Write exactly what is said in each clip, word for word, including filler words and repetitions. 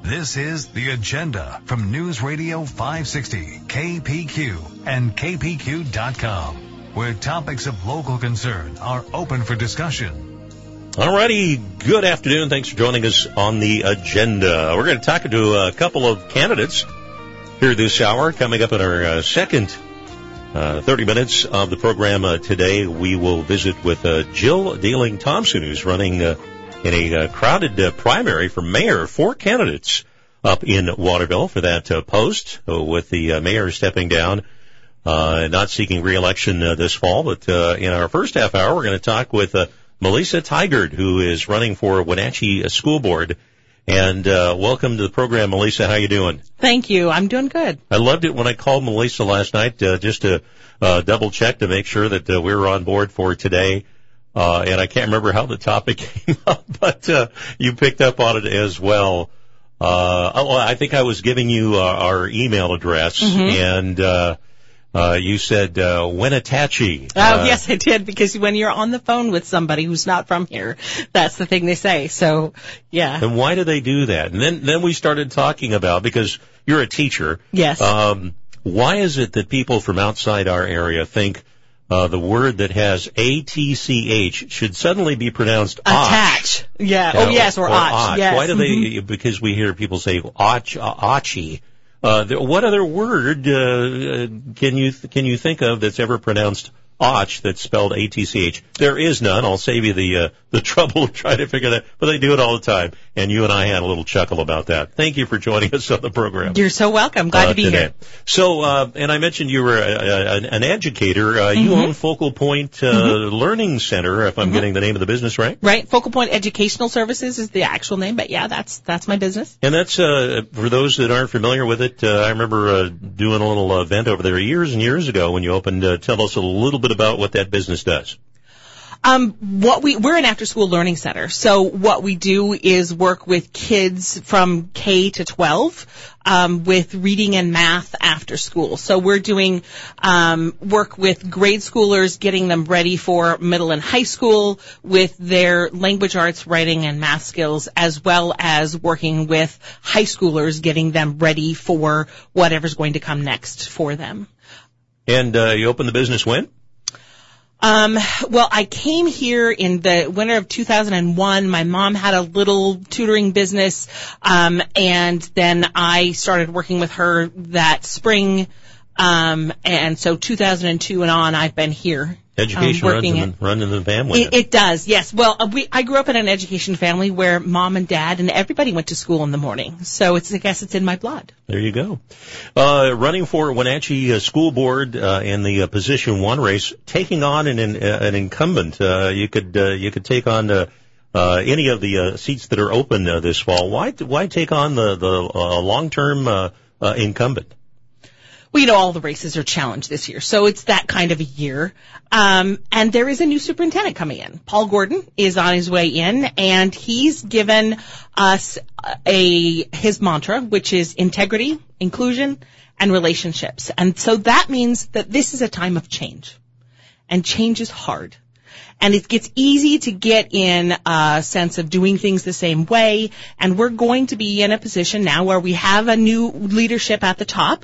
This is The Agenda from News Radio five sixty, K P Q, and K P Q dot com, where topics of local concern are open for discussion. Alrighty, good afternoon. Thanks for joining us on The Agenda. We're going to talk to a couple of candidates here this hour. Coming up in our uh, second uh, thirty minutes of the program uh, today, we will visit with uh, Jill Dahling-Thompson, who's running uh, in a uh, crowded uh, primary for mayor. Four candidates up in Waterville for that uh, post, uh, with the uh, mayor stepping down, uh, not seeking re-election uh, this fall. But uh, in our first half hour, we're going to talk with uh, Melissa Tigard, who is running for Wenatchee School Board. And uh, welcome to the program, Melissa. How you doing? Thank you. I'm doing good. I loved it when I called Melissa last night uh, just to uh, double check to make sure that uh, we were on board for today. Uh, and I can't remember how the topic came up, but uh, you picked up on it as well. Uh, oh, I think I was giving you uh, our email address, mm-hmm. and uh, uh, you said uh, Wenatchee. Oh, uh, yes, I did, because when you're on the phone with somebody who's not from here, that's the thing they say. So, yeah. And why do they do that? And then, then we started talking about, because you're a teacher. Yes. Um, why is it that people from outside our area think Uh, the word that has A T C H should suddenly be pronounced attach? Yeah. Oh, yes, or, or och. Yes. Why do they? Mm-hmm. Because we hear people say och, achi. Uh, what other word uh, can you can you think of that's ever pronounced och that's spelled A T C H? There is none. I'll save you the uh, the trouble of trying to figure that. But they do it all the time, and you and I had a little chuckle about that. Thank you for joining us on the program. You're so welcome. Glad uh, to be today. here. So, uh, and I mentioned you were a, a, an educator. Uh, mm-hmm. You own Focal Point uh, mm-hmm. Learning Center, if I'm mm-hmm. getting the name of the business right. Right. Focal Point Educational Services is the actual name, but yeah, that's that's my business. And that's uh, for those that aren't familiar with it. Uh, I remember uh, doing a little event over there years and years ago when you opened. Uh, tell us a little bit about what that business does. Um, what we, we're an after-school learning center. So what we do is work with kids from K to twelve, um, with reading and math after school. So we're doing, um, work with grade schoolers, getting them ready for middle and high school with their language arts, writing, and math skills, as well as working with high schoolers, getting them ready for whatever's going to come next for them. And, uh, you opened the business when? Um, well, I came here in the winter of two thousand one. My mom had a little tutoring business, um, and then I started working with her that spring. Um, and so two thousand two and on, I've been here. Education um, runs, in the, runs in the family. It, it does, yes. Well, uh, we, I grew up in an education family where mom and dad and everybody went to school in the morning. So it's, I guess it's in my blood. There you go. Uh, running for Wenatchee uh, School Board uh, in the uh, Position One race, taking on an an, an incumbent. Uh, you could uh, you could take on uh, uh, any of the uh, seats that are open uh, this fall. Why why take on the the uh, long term uh, uh, incumbent? Well, you know, all the races are challenged this year, so it's that kind of a year. Um, and there is a new superintendent coming in. Paul Gordon is on his way in, and he's given us a his mantra, which is integrity, inclusion, and relationships. And so that means that this is a time of change, and change is hard. And it gets easy to get in a sense of doing things the same way. And we're going to be in a position now where we have a new leadership at the top.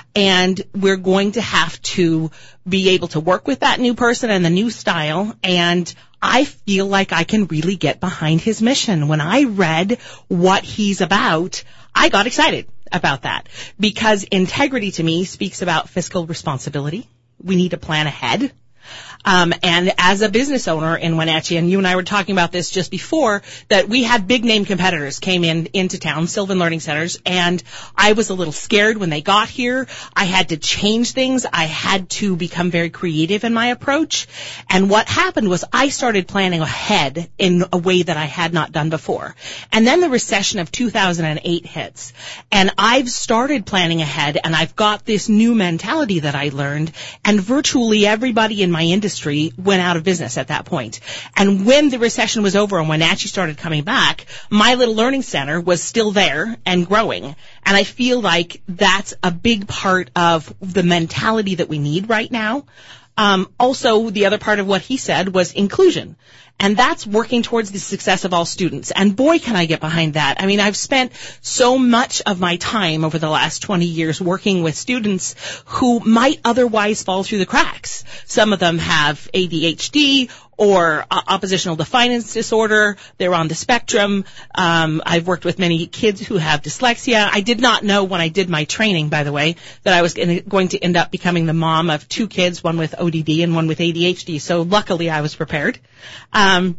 And we're going to have to be able to work with that new person and the new style. And I feel like I can really get behind his mission. When I read what he's about, I got excited about that. Because integrity to me speaks about fiscal responsibility. We need to plan ahead. Um, and as a business owner in Wenatchee, and you and I were talking about this just before, that we had big name competitors came in into town, Sylvan Learning Centers, and I was a little scared when they got here. I had to change things. I had to become very creative in my approach. And what happened was I started planning ahead in a way that I had not done before. And then the recession of two thousand eight hits, and I've started planning ahead, and I've got this new mentality that I learned, and virtually everybody in my industry went out of business at that point. And when the recession was over and Wenatchee started coming back, my little learning center was still there and growing. And I feel like that's a big part of the mentality that we need right now. Um, also, the other part of what he said was inclusion. And that's working towards the success of all students. And boy, can I get behind that. I mean, I've spent so much of my time over the last twenty years working with students who might otherwise fall through the cracks. Some of them have A D H D or uh, oppositional defiance disorder. They're on the spectrum. Um, I've worked with many kids who have dyslexia. I did not know when I did my training, by the way, that I was going to end up becoming the mom of two kids, one with O D D and one with A D H D. So luckily I was prepared. Um,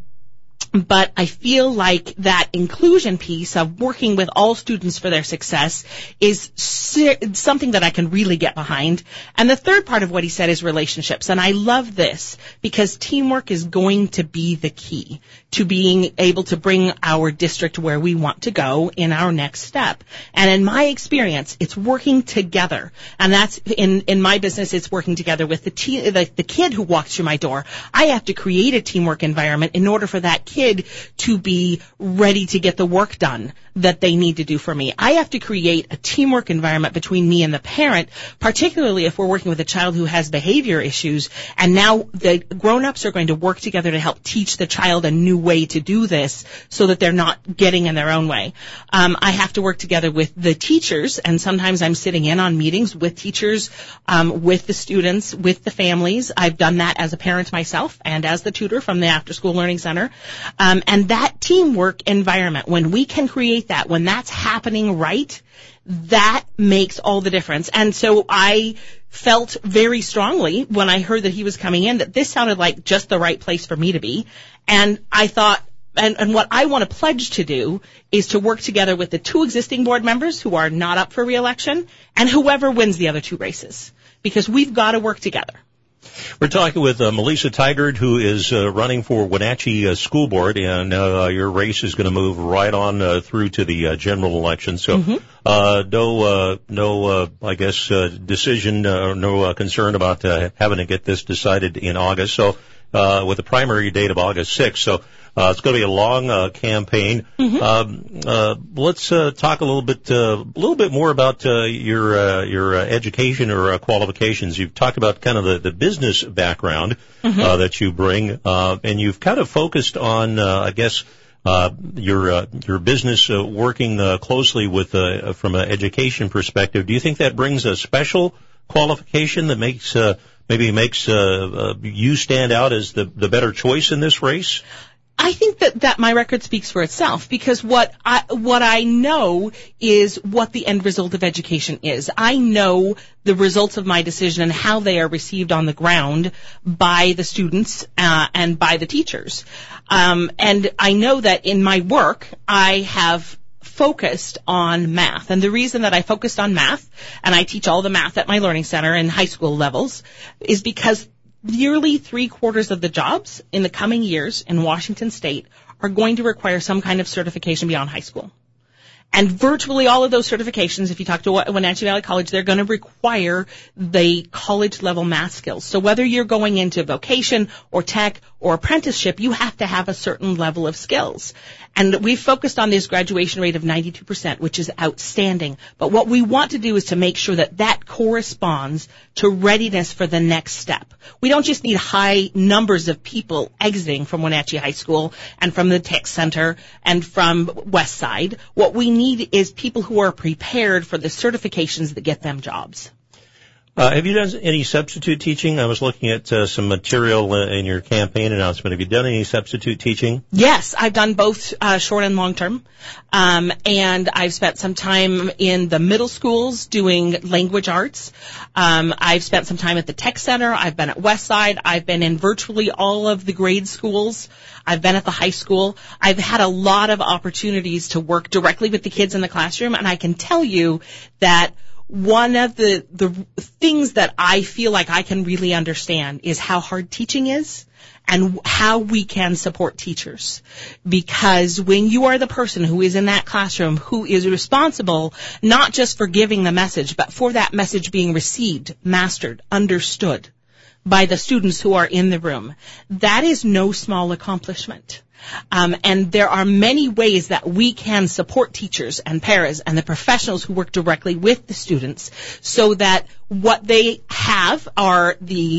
But I feel like that inclusion piece of working with all students for their success is something that I can really get behind. And the third part of what he said is relationships. And I love this because teamwork is going to be the key to being able to bring our district where we want to go in our next step. And in my experience, it's working together. And that's in, in my business, it's working together with the, te- the, the kid who walks through my door. I have to create a teamwork environment in order for that kid to be ready to get the work done that they need to do for me. I have to create a teamwork environment between me and the parent, particularly if we're working with a child who has behavior issues, and now the grown-ups are going to work together to help teach the child a new way to do this so that they're not getting in their own way. Um, I have to work together with the teachers, and sometimes I'm sitting in on meetings with teachers, um, with the students, with the families. I've done that as a parent myself and as the tutor from the After School Learning Center. Um, and that teamwork environment, when we can create that, when that's happening right, that makes all the difference. And so I felt very strongly when I heard that he was coming in that this sounded like just the right place for me to be. And I thought, and, and what I want to pledge to do is to work together with the two existing board members who are not up for re-election and whoever wins the other two races, because we've got to work together. We're talking with uh, Melissa Tigard, who is uh, running for Wenatchee uh, School Board, and uh, your race is going to move right on uh, through to the uh, general election. So, mm-hmm. uh, no, uh, no, uh, I guess, uh, decision, uh, no uh, concern about uh, having to get this decided in August. So, uh, with the primary date of August sixth. So, Uh, it's going to be a long uh, campaign. Mm-hmm. Um, uh, let's uh, talk a little bit, uh, a little bit more about uh, your uh, your uh, education or uh, qualifications. You've talked about kind of the, the business background mm-hmm. uh, that you bring, uh, and you've kind of focused on, uh, I guess, uh, your uh, your business uh, working uh, closely with uh, from an education perspective. Do you think that brings a special qualification that makes uh, maybe makes uh, uh, you stand out as the the better choice in this race? I think that, that my record speaks for itself, because what I, what I know is what the end result of education is. I know the results of my decision and how they are received on the ground by the students uh, and by the teachers. Um, and I know that in my work, I have focused on math. And the reason that I focused on math, and I teach all the math at my learning center in high school levels, is because nearly three quarters of the jobs in the coming years in Washington State are going to require some kind of certification beyond high school. And virtually all of those certifications, if you talk to Wenatchee Valley College, they're going to require the college-level math skills. So whether you're going into vocation or tech or apprenticeship, you have to have a certain level of skills. And we've focused on this graduation rate of ninety-two percent, which is outstanding. But what we want to do is to make sure that that corresponds to readiness for the next step. We don't just need high numbers of people exiting from Wenatchee High School and from the Tech Center and from West Side. What we need is people who are prepared for the certifications that get them jobs. Uh, have you done any substitute teaching? I was looking at uh, some material uh, in your campaign announcement. Have you done any substitute teaching? Yes, I've done both uh, short and long term. Um, and I've spent some time in the middle schools doing language arts. Um, I've spent some time at the Tech Center. I've been at Westside. I've been in virtually all of the grade schools. I've been at the high school. I've had a lot of opportunities to work directly with the kids in the classroom, and I can tell you that one of the, the things that I feel like I can really understand is how hard teaching is and how we can support teachers. Because when you are the person who is in that classroom who is responsible not just for giving the message, but for that message being received, mastered, understood by the students who are in the room, that is no small accomplishment. Um, and there are many ways that we can support teachers and paras and the professionals who work directly with the students so that what they have are the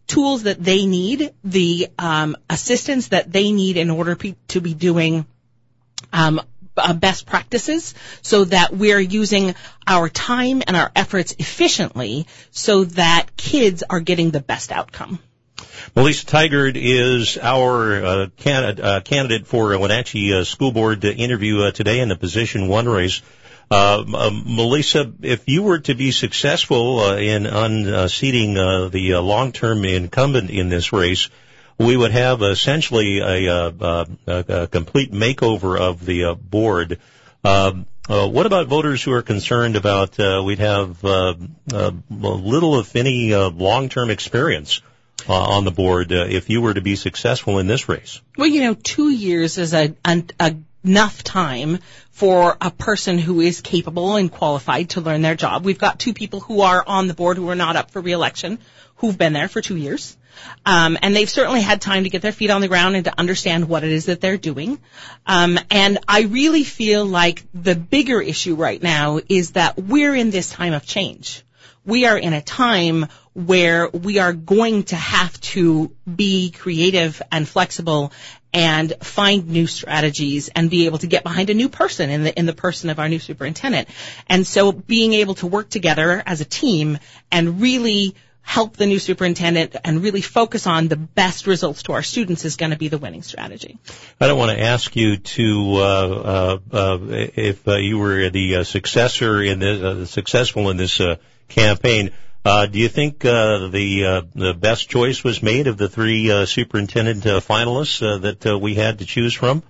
tools that they need, the um, assistance that they need in order pe- to be doing um, uh, best practices, so that we're using our time and our efforts efficiently so that kids are getting the best outcome. Melissa Tygard is our uh, can- uh, candidate for a Wenatchee uh, School Board uh, interview uh, today in the Position one race. Uh, uh, Melissa, if you were to be successful uh, in unseating uh, the uh, long-term incumbent in this race, we would have essentially a, a, a, a complete makeover of the uh, board. Uh, uh, what about voters who are concerned about uh, we'd have uh, uh, little, if any, uh, long-term experience uh, on the board uh, if you were to be successful in this race? Well, you know, two years is a, a, a enough time for a person who is capable and qualified to learn their job. We've got two people who are on the board who are not up for re-election, who've been there for two years. Um, and they've certainly had time to get their feet on the ground and to understand what it is that they're doing. Um, and I really feel like the bigger issue right now is that we're in this time of change. We are in a time where we are going to have to be creative and flexible and find new strategies and be able to get behind a new person in the in the person of our new superintendent. And so being able to work together as a team and really help the new superintendent and really focus on the best results to our students is going to be the winning strategy. I don't want to ask you to, uh, uh, uh, if uh, you were the uh, successor in this, uh, successful in this uh, campaign, uh, do you think uh, the uh, the best choice was made of the three uh, superintendent uh, finalists uh, that uh, we had to choose from?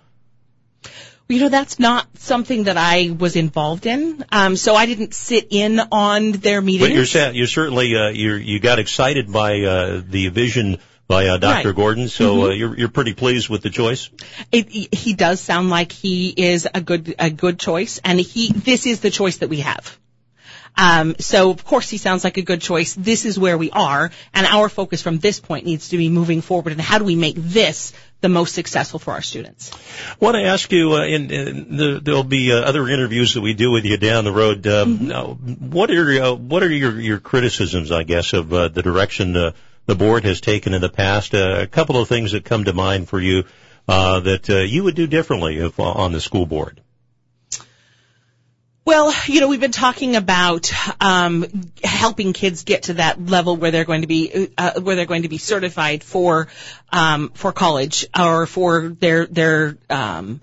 You know, that's not something that I was involved in, um, so I didn't sit in on their meetings. But you're, you're certainly uh, you're, you got excited by uh, the vision by uh, Doctor Right. Gordon, so Mm-hmm. uh, you're, you're pretty pleased with the choice. It, he does sound like he is a good a good choice, and he this is the choice that we have. Um, so of course he sounds like a good choice. This is where we are, and our focus from this point needs to be moving forward. And how do we make this the most successful for our students? I want to ask you, uh, in, in the, there'll be uh, other interviews that we do with you down the road. Um, Mm-hmm. now, what are uh, what are your, your criticisms, I guess, of uh, the direction uh, the board has taken in the past? Uh, a couple of things that come to mind for you uh, that uh, you would do differently if uh, on the school board. Well, you know, we've been talking about um, helping kids get to that level where they're going to be uh, where they're going to be certified for um, for college or for their their um,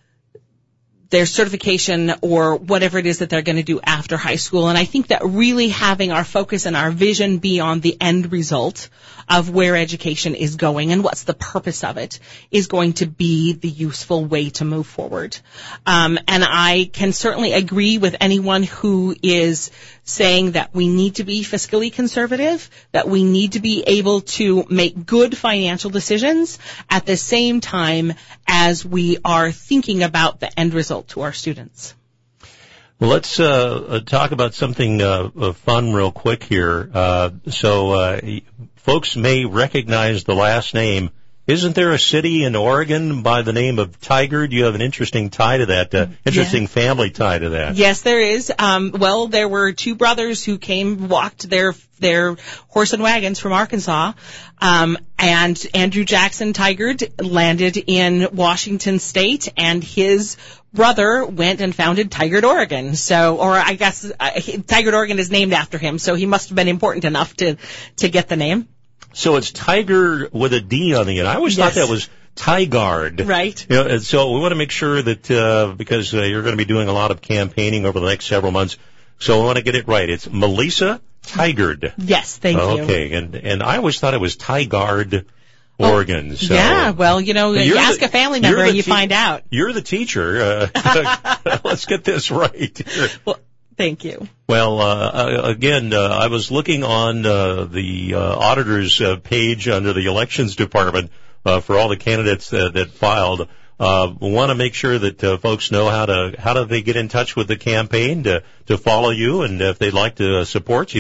their certification or whatever it is that they're going to do after high school. And I think that really having our focus and our vision be on the end result of where education is going and what's the purpose of it is going to be the useful way to move forward. Um, and I can certainly agree with anyone who is saying that we need to be fiscally conservative, that we need to be able to make good financial decisions at the same time as we are thinking about the end result to our students. Well, let's uh, talk about something uh, fun real quick here. Uh, so uh, folks may recognize the last name. Isn't there a city in Oregon by the name of Tygard? You have an interesting tie to that, uh, interesting yeah. family tie to that. Yes, there is. Um, well, there were two brothers who came, walked their their horse and wagons from Arkansas, um, and Andrew Jackson Tygard landed in Washington State, and his brother went and founded Tygard, Oregon. So, or I guess uh, Tygard, Oregon is named after him, so he must have been important enough to to get the name. So it's Tiger with a D on the end. I always yes. thought that was Tygard. Right. You know, and so we want to make sure that, uh, because uh, you're going to be doing a lot of campaigning over the next several months, so I want to get it right. It's Melissa Tygard. Yes, thank okay. you. Okay, and and I always thought it was Tygard, Oregon. Oh, so, yeah, well, you know, you ask the, a family member and you te- find out. You're the teacher. Uh, let's get this right. Well, thank you. Well, uh, again, uh, I was looking on uh, the uh, auditor's uh, page under the elections department uh, for all the candidates uh, that filed. Uh, we want to make sure that uh, folks know how to how do they get in touch with the campaign to to follow you, and if they'd like to uh, support you,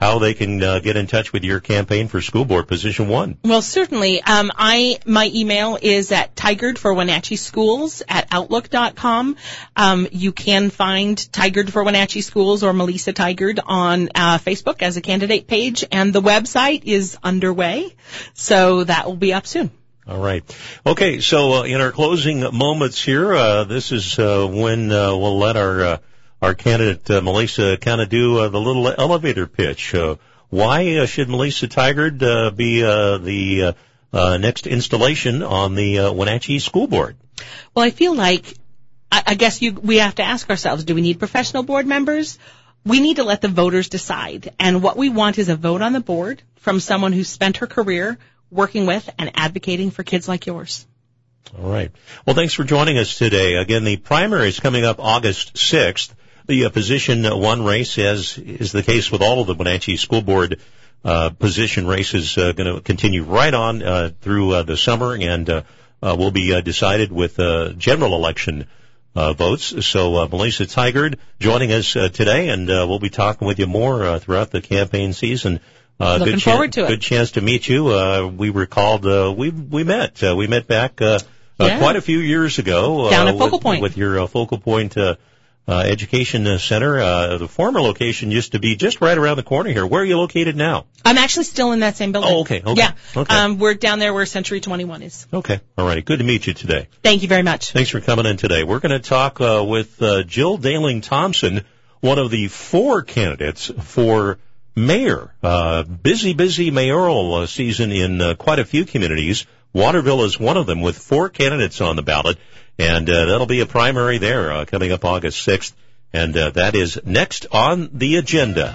how they can uh, get in touch with your campaign for school board position one. Well, certainly. Um, I my email is at tigard for Wenatchee Schools at outlook dot com. Um, you can find Tigard for Wenatchee Schools or Melissa Tigard on uh, Facebook as a candidate page, and the website is underway, so that will be up soon. All right. Okay, so uh, in our closing moments here, uh, this is uh, when uh, we'll let our uh, our candidate, uh, Melissa, kind of do uh, the little elevator pitch. Uh, why uh, should Melissa Tigard uh, be uh, the uh, uh, next installation on the uh, Wenatchee School Board? Well, I feel like, I, I guess you, we have to ask ourselves, do we need professional board members? We need to let the voters decide. And what we want is a vote on the board from someone who's spent her career working with and advocating for kids like yours. All right. Well, thanks for joining us today. Again, the primary is coming up August sixth. The uh, position one race, as is the case with all of the Wenatchee School Board uh, position races, uh, going to continue right on uh, through uh, the summer, and uh, uh, will be uh, decided with uh, general election uh, votes. So uh, Melissa Tigard joining us uh, today, and uh, we'll be talking with you more uh, throughout the campaign season. Uh, Looking good forward chan- to it. Good chance to meet you. Uh, we recalled uh, we we met uh, we met back uh, uh, yeah. quite a few years ago down uh, at Focal with, Point with your uh, Focal Point uh, uh, Education Center. Uh, the former location used to be just right around the corner here. Where are you located now? I'm actually still in that same building. Oh, okay. okay. Yeah. Okay. Um, we're down there where Century twenty-one is. Okay. All righty. Good to meet you today. Thank you very much. Thanks for coming in today. We're going to talk uh, with uh, Jill Daling Thompson, one of the four candidates for mayor. Uh, busy, busy mayoral uh, season in uh, quite a few communities. Waterville is one of them with four candidates on the ballot, and uh, that'll be a primary there uh, coming up August sixth, and uh, that is next on the agenda.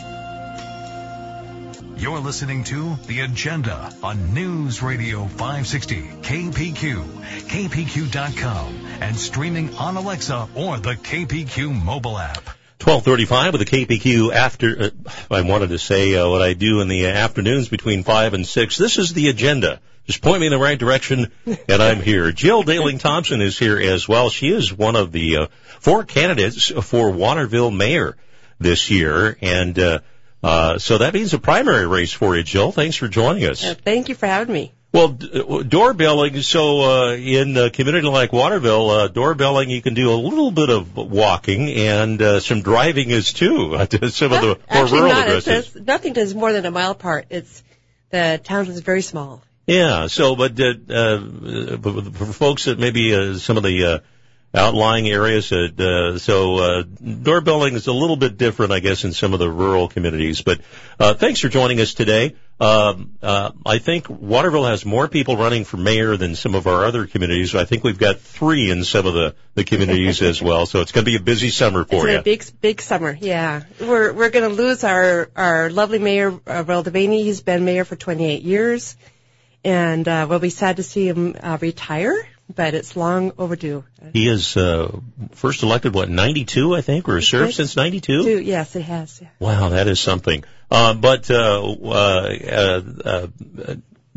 You're listening to The Agenda on News Radio five sixty K P Q, K P Q dot com, and streaming on Alexa or the K P Q mobile app. twelve thirty-five with the K P Q after, uh, I wanted to say uh, what I do in the afternoons between five and six. This is the agenda. Just point me in the right direction, and I'm here. Jill Daling Thompson is here as well. She is one of the uh, four candidates for Waterville mayor this year, and uh, uh, so that means a primary race for you, Jill. Thanks for joining us. Uh, thank you for having me. Well, d- doorbelling, so uh, in a community like Waterville, uh, doorbelling, you can do a little bit of walking, and uh, some driving is too, to some of the more Actually rural not. addresses. It's, nothing is more than a mile apart. It's, the town is very small. Yeah, so, but uh, uh, for folks that maybe uh, some of the uh, outlying areas, uh, uh, so uh, doorbelling is a little bit different, I guess, in some of the rural communities. But uh, thanks for joining us today. Um, uh, I think Waterville has more people running for mayor than some of our other communities. I think we've got three in some of the, the communities as well. So it's going to be a busy summer for it's you. It's a big, big summer. Yeah, we're we're going to lose our our lovely mayor, uh, Rel Devaney. He's been mayor for twenty-eight years, and uh, we'll be sad to see him uh, retire. But it's long overdue. He is uh, first elected, what, ninety-two, I think, or served since ninety-two? Yes, it has. Yeah. Wow, that is something. Uh, but uh, uh, uh, uh,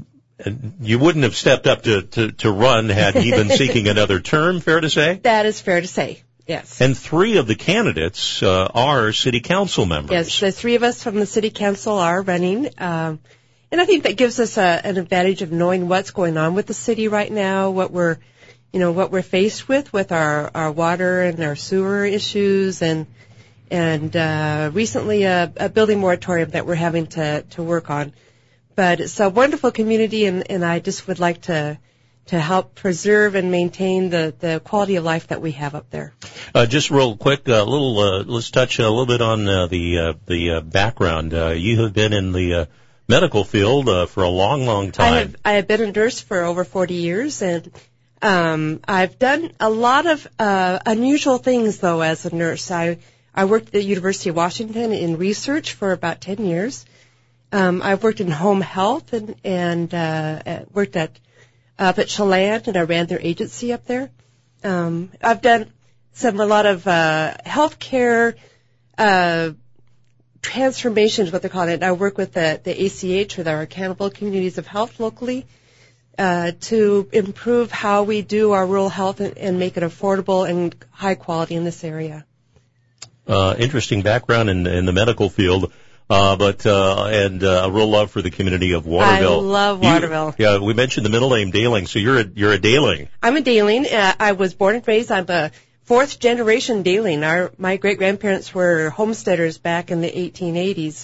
you wouldn't have stepped up to, to, to run had he been seeking another term, fair to say? That is fair to say, yes. And three of the candidates uh, are city council members. Yes, the three of us from the city council are running. Um, and I think that gives us a, an advantage of knowing what's going on with the city right now, what we're, you know, what we're faced with, with our, our water and our sewer issues, and and uh, recently a, a building moratorium that we're having to, to work on. But it's a wonderful community, and, and I just would like to to help preserve and maintain the, the quality of life that we have up there. Uh, just real quick, a uh, little, uh, let's touch a little bit on uh, the uh, the uh, background. Uh, you have been in the uh, medical field uh, for a long, long time. I have, I have been a nurse for over forty years, and um, I've done a lot of uh, unusual things, though, as a nurse. I I worked at the University of Washington in research for about ten years. Um, I've worked in home health and, and uh, worked at up at Chelan, and I ran their agency up there. Um, I've done some a lot of uh, healthcare uh, transformations, what they're calling it. I work with the, the A C H, or our Accountable Communities of Health locally, uh, to improve how we do our rural health and, and make it affordable and high quality in this area. Uh, interesting background in, in the medical field. Uh, but, uh, and, uh, a real love for the community of Waterville. I love You- Waterville. yeah, we mentioned the middle name Daling, so you're a, you're a Daling. I'm a Daling. Uh, I was born and raised. I'm a fourth generation Daling. Our, my great grandparents were homesteaders back in the eighteen eighties.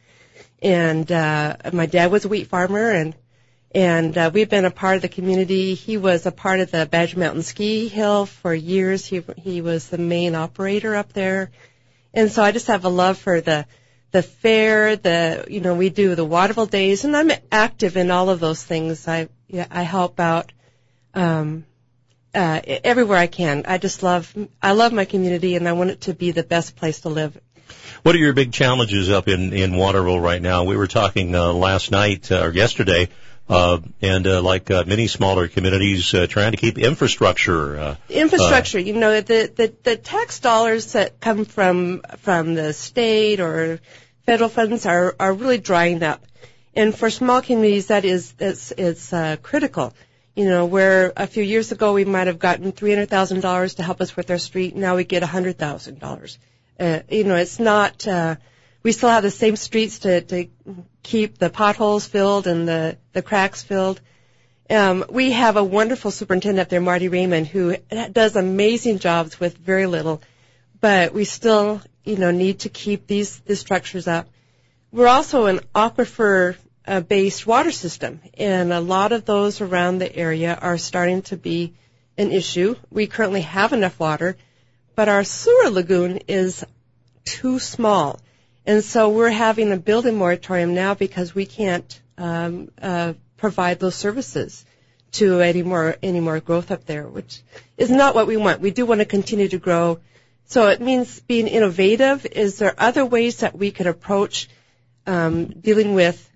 And, uh, my dad was a wheat farmer and, and, uh, we've been a part of the community. He was a part of the Badger Mountain Ski Hill for years. He, he was the main operator up there. And so I just have a love for the, the fair, the, you know, we do the Waterville Days, and I'm active in all of those things. I, yeah, I help out, um, uh, everywhere I can. I just love, I love my community, and I want it to be the best place to live. What are your big challenges up in, in Waterville right now? We were talking, uh, last night, uh, or yesterday, uh, and, uh, like, uh, many smaller communities, uh, trying to keep infrastructure, uh, Infrastructure, uh, you know, the, the, the tax dollars that come from, from the state or federal funds are, are really drying up. And for small communities, that is, it's, it's, uh, critical. You know, where a few years ago we might have gotten three hundred thousand dollars to help us with our street, now we get one hundred thousand dollars. Uh, you know, it's not, uh, we still have the same streets to, to keep the potholes filled and the, the cracks filled. Um, we have a wonderful superintendent up there, Marty Raymond, who does amazing jobs with very little, but we still, you know, need to keep these, these structures up. We're also an aquifer-based water system, and a lot of those around the area are starting to be an issue. We currently have enough water, but our sewer lagoon is too small. And so we're having a building moratorium now because we can't um, uh, provide those services to any more any more growth up there, which is not what we want. We do want to continue to grow. So it means being innovative. Is there other ways that we could approach um, dealing with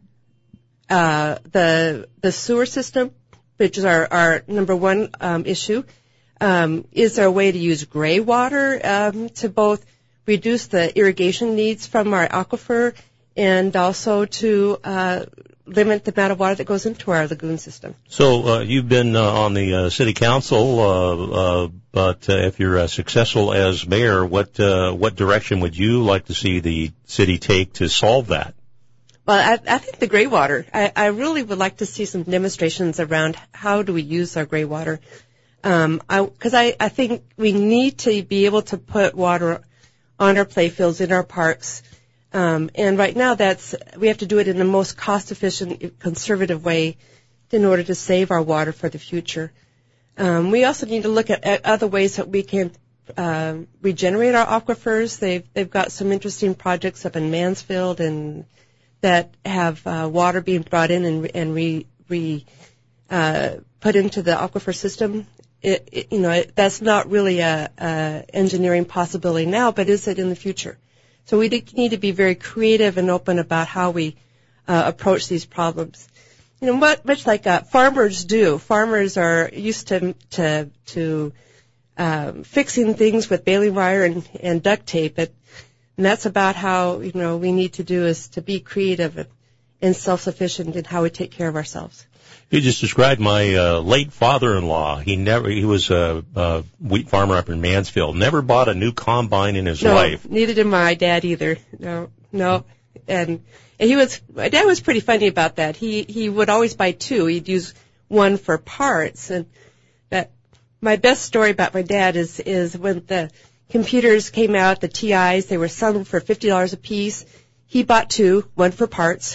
uh, the the sewer system, which is our, our number one um, issue? Um, is there a way to use gray water um, to both reduce the irrigation needs from our aquifer and also to uh, limit the amount of water that goes into our lagoon system? So uh, you've been uh, on the uh, city council, uh, uh, but uh, if you're uh, successful as mayor, what uh, what direction would you like to see the city take to solve that? Well, I, I think the gray water. I, I really would like to see some demonstrations around how do we use our gray water. Um, I, cause I, I think we need to be able to put water on our playfields, in our parks. Um, and right now that's, we have to do it in the most cost efficient, conservative way in order to save our water for the future. Um, we also need to look at, at other ways that we can, uh, regenerate our aquifers. They've, they've got some interesting projects up in Mansfield and that have, uh, water being brought in and, and re, re, uh, put into the aquifer system. It, it, you know, it, that's not really a, a engineering possibility now, but is it in the future? So we need to be very creative and open about how we uh, approach these problems. You know, much, much like uh, farmers do. Farmers are used to to to um, fixing things with baling wire and, and duct tape, but, and that's about how you know we need to do is to be creative and, and self-sufficient in how we take care of ourselves. You just described my uh, late father-in-law. He never, he was a, a wheat farmer up in Mansfield. Never bought a new combine in his no, life. Neither did my dad either. No, no. And, and he was, my dad was pretty funny about that. He he would always buy two. He'd use one for parts. And that my best story about my dad is is when the computers came out, the T Is, they were selling for fifty dollars a piece. He bought two, one for parts.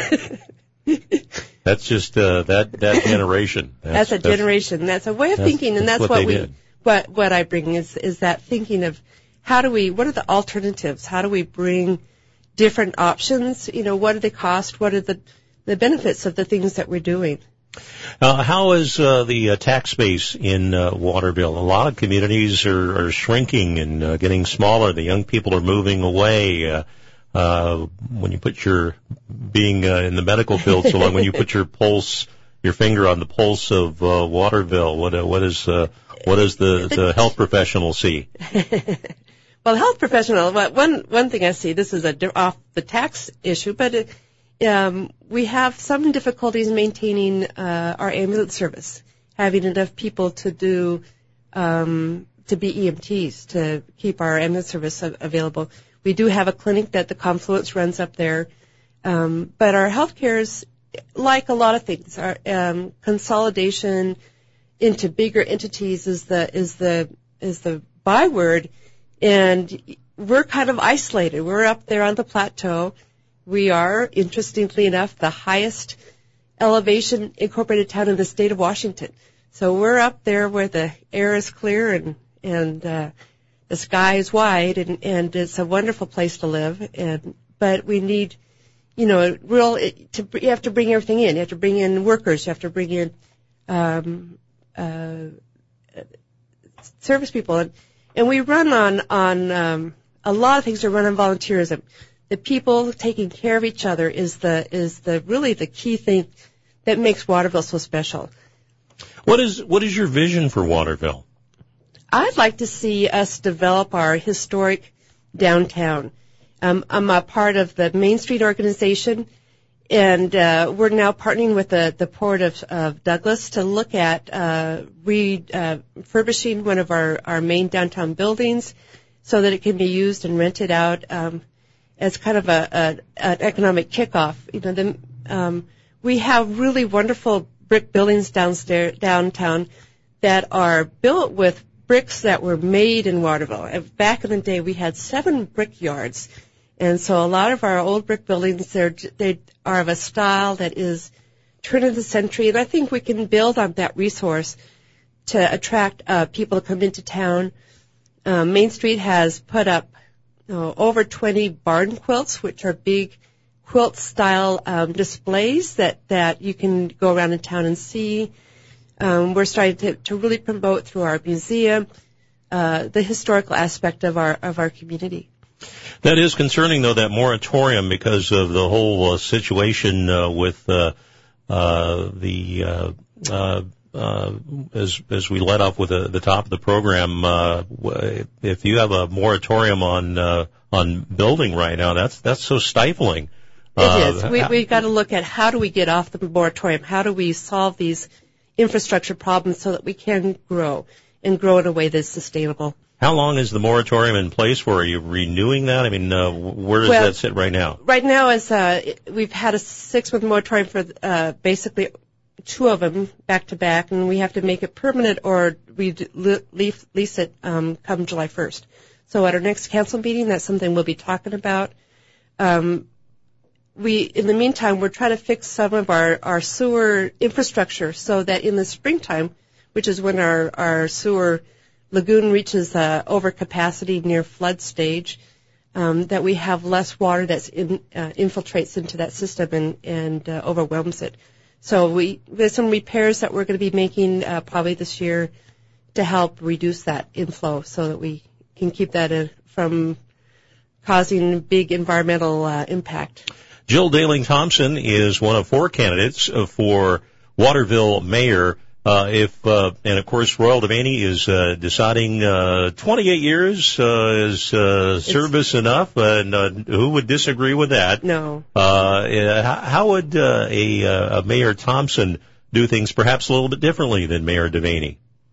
That's just uh, that that generation. That's, that's a generation. That's a way of that's, thinking, and that's, that's what, what we did. what what I bring is is that thinking of how do we what are the alternatives? How do we bring different options? You know, what do they cost? What are the the benefits of the things that we're doing? Uh, how is uh, the uh, tax base in uh, Waterville? A lot of communities are, are shrinking and uh, getting smaller. The young people are moving away. Uh, Uh, when you put your, being uh, in the medical field so long, when you put your pulse, your finger on the pulse of uh, Waterville, what uh, what is uh, what does the, the health professional see? Well, health professional, one one thing I see, this is a off the tax issue, but it, um, we have some difficulties maintaining uh, our ambulance service, having enough people to do um, to be E M Ts to keep our ambulance service available. We do have a clinic that the Confluence runs up there, um, but our healthcare is like a lot of things. Our um, consolidation into bigger entities is the is the is the byword, and we're kind of isolated. We're up there on the plateau. We are, interestingly enough, the highest elevation incorporated town in the state of Washington. So we're up there where the air is clear and and uh, the sky is wide, and, and it's a wonderful place to live. And but we need, you know, real. To, you have to bring everything in. You have to bring in workers. You have to bring in um, uh, service people, and and we run on on um, a lot of things are run on volunteerism. The people taking care of each other is the is the really the key thing that makes Waterville so special. What is what is your vision for Waterville? I'd like to see us develop our historic downtown. Um, I'm a part of the Main Street organization, and uh, we're now partnering with the, the Port of, of Douglas to look at uh, refurbishing one of our, our main downtown buildings so that it can be used and rented out um, as kind of a, a an economic kickoff. You know, the, um, we have really wonderful brick buildings downstairs downtown that are built with bricks that were made in Waterville. Back in the day, we had seven brick yards, and so a lot of our old brick buildings they're, they are of a style that is turn of the century, and I think we can build on that resource to attract uh, people to come into town. Um, Main Street has put up you know, over twenty barn quilts, which are big quilt-style um, displays that, that you can go around in town and see. Um, we're starting to, to really promote through our museum uh, the historical aspect of our of our community. That is concerning, though, that moratorium, because of the whole uh, situation uh, with uh, uh, the uh, uh, uh, as as we let off with the, the top of the program. Uh, if you have a moratorium on uh, on building right now, that's that's so stifling. It is. We, we've got to look at how do we get off the moratorium? How do we solve these infrastructure problems so that we can grow and grow in a way that's sustainable? How long is the moratorium in place for? Are you renewing that? I mean, uh, where does well, that sit right now? Right now, is uh, we've had a six-month moratorium for uh, basically two of them back to back, and we have to make it permanent or we lease, lease it um, come July first. So at our next council meeting, that's something we'll be talking about. Um, We, in the meantime, we're trying to fix some of our, our sewer infrastructure so that in the springtime, which is when our, our sewer lagoon reaches uh, overcapacity near flood stage, um, that we have less water that in, uh, infiltrates into that system and, and uh, overwhelms it. So we there's some repairs that we're going to be making uh, probably this year to help reduce that inflow so that we can keep that uh, from causing big environmental uh, impact. Jill Daling Thompson is one of four candidates for Waterville mayor. Uh, if uh, and of course Royal Devaney is uh, deciding uh, twenty-eight years uh, is uh, service enough, and uh, who would disagree with that? No. Uh, how would uh, a, a Mayor Thompson do things perhaps a little bit differently than Mayor Devaney?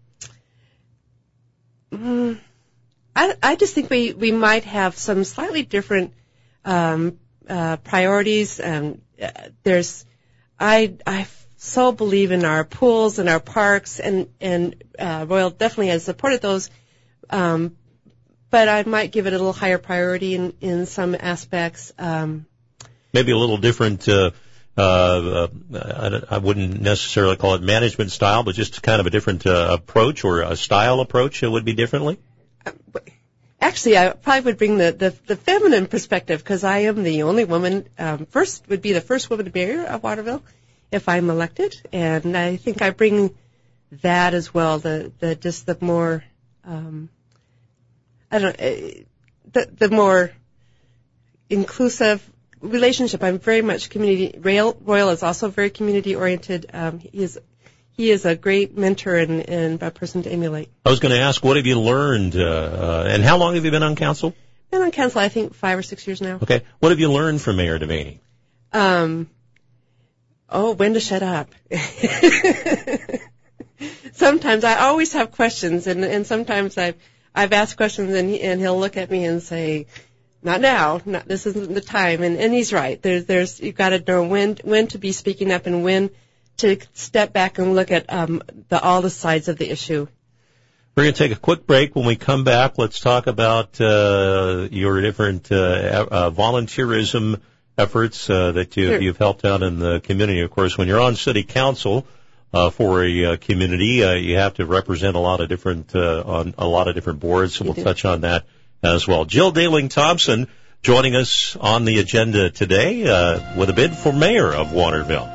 Mm, I I just think we we might have some slightly different. Um, Uh, priorities. Um, uh, there's, I, I so believe in our pools and our parks, and and uh, Royal definitely has supported those. Um, but I might give it a little higher priority in in some aspects. Um, Maybe a little different. Uh, uh, I, I wouldn't necessarily call it management style, but just kind of a different uh, approach or a style approach. It would be differently. Uh, Actually, I probably would bring the, the, the feminine perspective because I am the only woman, um, first would be the first woman mayor of Waterville if I'm elected. And I think I bring that as well, the, the just the more, um, I don't know, the, the more inclusive relationship. I'm very much community, Royal, Royal is also very community oriented. Um, he is He is a great mentor and, and a person to emulate. I was going to ask, what have you learned, uh, uh, and how long have you been on council? Been on council, I think, five or six years now. Okay. What have you learned from Mayor Devaney? Um, oh, when to shut up. So sometimes I always have questions, and and sometimes I've I've asked questions, and he, and he'll look at me and say, "Not now. Not, this isn't the time." And and he's right. There's there's you've got to know when when to be speaking up and when to step back and look at um the all the sides of the issue. We're going to take a quick break. When we come back, let's talk about uh, your different uh, uh, volunteerism efforts uh, that you, Sure. you've helped out in the community. Of course, when you're on city council uh, for a uh, community, uh, you have to represent a lot of different uh, on a lot of different boards. So You we'll do. touch on that as well. Jill Daling Thompson joining us on the agenda today uh, with a bid for mayor of Waterville.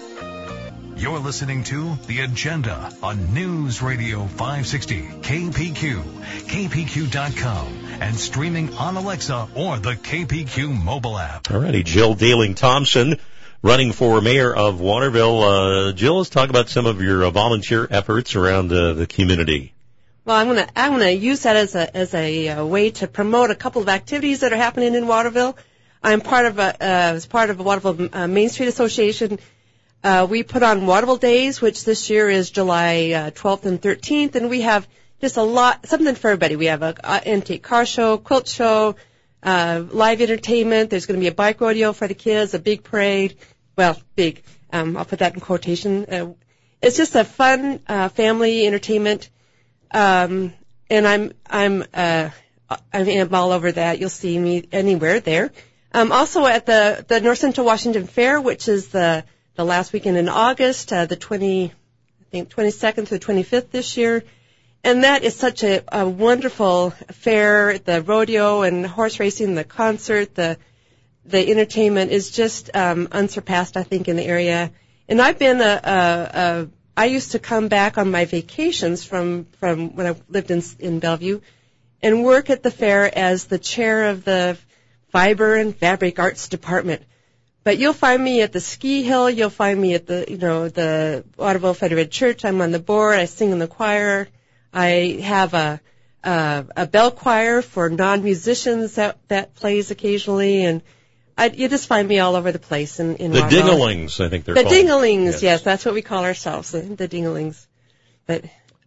You're listening to The Agenda on News Radio five sixty, K P Q, K P Q dot com, and streaming on Alexa or the K P Q mobile app. All righty, Jill Daling Thompson, running for mayor of Waterville. Uh, Jill, let's talk about some of your uh, volunteer efforts around uh, the community. Well, I'm gonna I'm gonna use that as a as a uh, way to promote a couple of activities that are happening in Waterville. I'm part of a uh, as part of a Waterville uh, Main Street Association. Uh, we put on Waterville Days, which this year is July uh, twelfth and thirteenth, and we have just a lot, something for everybody. We have a uh, antique car show, quilt show, uh, live entertainment. There's going to be a bike rodeo for the kids, a big parade. Well, big. Um, I'll put that in quotation. Uh, it's just a fun uh, family entertainment, um, and I'm I'm uh, I'm all over that. You'll see me anywhere there. Um, also at the the North Central Washington Fair, which is the the last weekend in August, uh, the twenty, I think twenty-second through twenty-fifth this year. And that is such a, a wonderful fair. The rodeo and horse racing, the concert, the the entertainment is just um, unsurpassed, I think, in the area. And I've been a, a, a I used to come back on my vacations from, from when I lived in, in Bellevue and work at the fair as the chair of the Fiber and Fabric Arts Department. But you'll find me at the ski hill. You'll find me at the, you know, the Waterville Federated Church. I'm on the board. I sing in the choir. I have a a, a bell choir for non-musicians that that plays occasionally, and I, you just find me all over the place in, in The Waterville. Dingalings, I think they're The called. Dingalings, Yes. yes, that's what we call ourselves, the, the Dingalings. But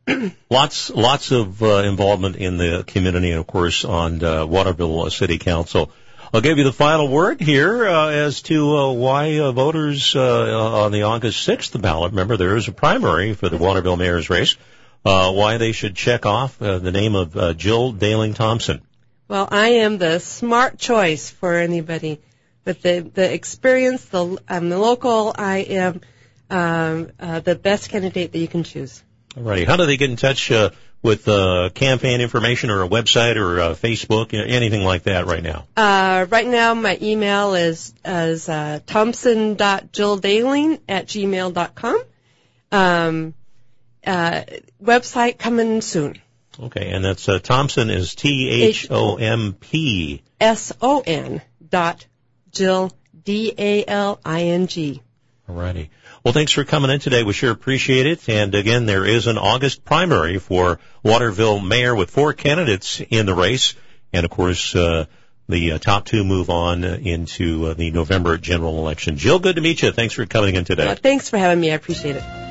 Lots, lots of uh, involvement in the community, and of course on uh, Waterville City Council. I'll give you the final word here uh, as to uh, why uh, voters uh, on the August sixth ballot, remember there is a primary for the Waterville mayor's race, uh, why they should check off uh, the name of uh, Jill Daling Thompson. well, I am the smart choice for anybody with the the experience. The I'm the local. I am um, uh, the best candidate that you can choose. All righty. How do they get in touch uh, with uh, campaign information or a website or uh, Facebook, you know, anything like that right now? Uh, right now, my email is is uh, thompson dot jill daling at gmail dot com. Um, uh, website coming soon. Okay, and that's uh, Thompson is T H O M P. S O N dot Jill, D A L I N G. All righty. Well, thanks for coming in today. We sure appreciate it. And again, there is an August primary for Waterville mayor with four candidates in the race. And of course, uh, the uh, top two move on into uh, the November general election. Jill, good to meet you. Thanks for coming in today. Uh, thanks for having me. I appreciate it.